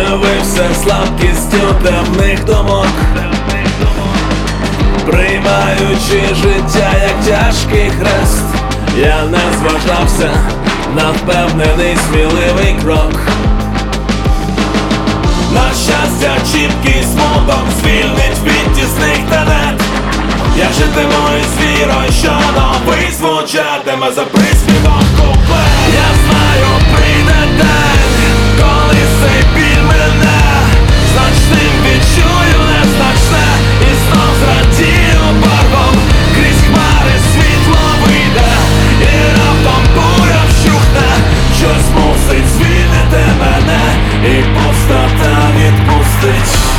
Дивився слабкістю темних думок, приймаючи життя як тяжкий хрест, я не зважався на впевнений сміливий крок. На щастя, чіткий смуток звільнить від тісних тенет. Я житиму із вірою, що новий звучатиме за приспівом куплет. Я знаю, прийде день, коли цей біль мене значним відчую незначне, і знов зрадію барвом. Крізь хмари світло вийде, і раптом буря вщухне. Щось мусить звільнити мене, і пустота відпустить.